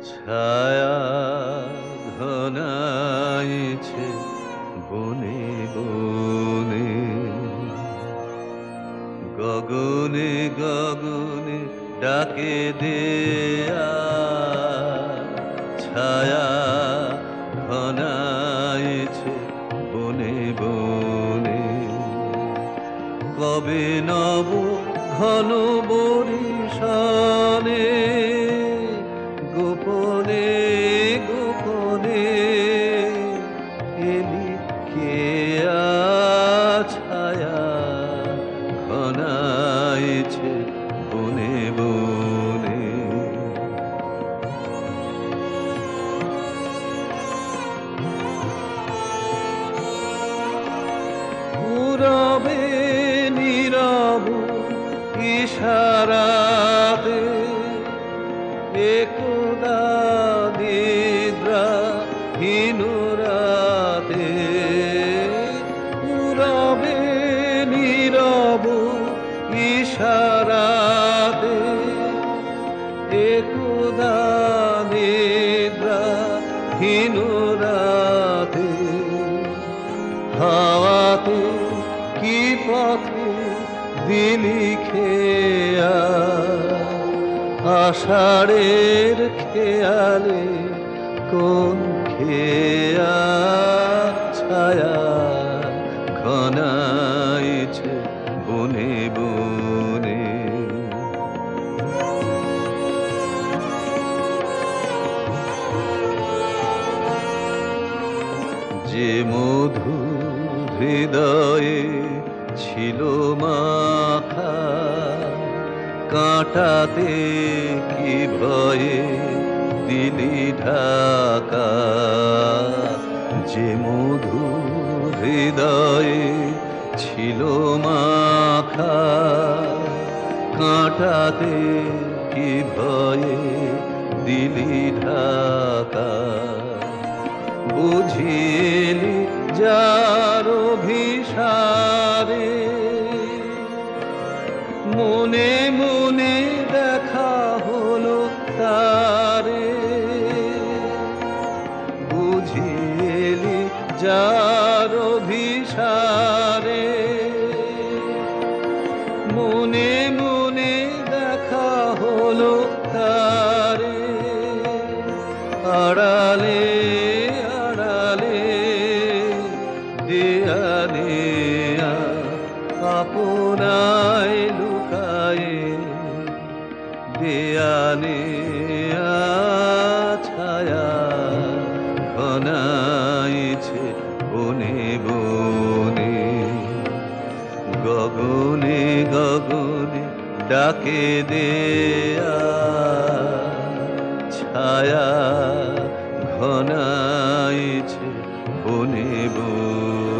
ছায়া ঘনাইছে বনে বনে, গগনে গগনে ডাকে দেয়া। ছায়া ঘনাইছে বনে বনে, কবে নব ঘন বরিশানে, গোপনে গোপনে এলি কেয়া। ছায়া ঘনাইছে বনে বনে। নীরবে নীরব ইশারাতে একদা নিদ্রাহীন রাতে, নীরবে নীরব ইশারাতে একদা নিদ্রাহীন রাতে, হাওয়াতে কি পথে দিলি খেয়া। আষাঢ়ের খেয়ালে কোন খেয়া। ছায়া ঘনাইছে বনে বনে। যে মধু হৃদয়ে ছিল মাখা, কাঁটাতে কি ভয়ে দিলি ঢাকা। যে মধু হৃদয়ে ছিল মাখা, কাঁটাতে কি ভয়ে দিলি ঢাকা। বুঝিলি যার অভিসারে, মনে মনে দেখা হলো তারে। বুঝিলি যার অভিসারে, মনে মনে দেখা হলো তারে। আড়ালে আড়ালে দেয়া নেয়া আপনায় লুকায়ে, দেয়া নেয়া ছায়া ঘনাইছে বনে বনে। গগনে গগনে ডাকে দেয়া। ছায়া ঘনাইছে বনে বনে।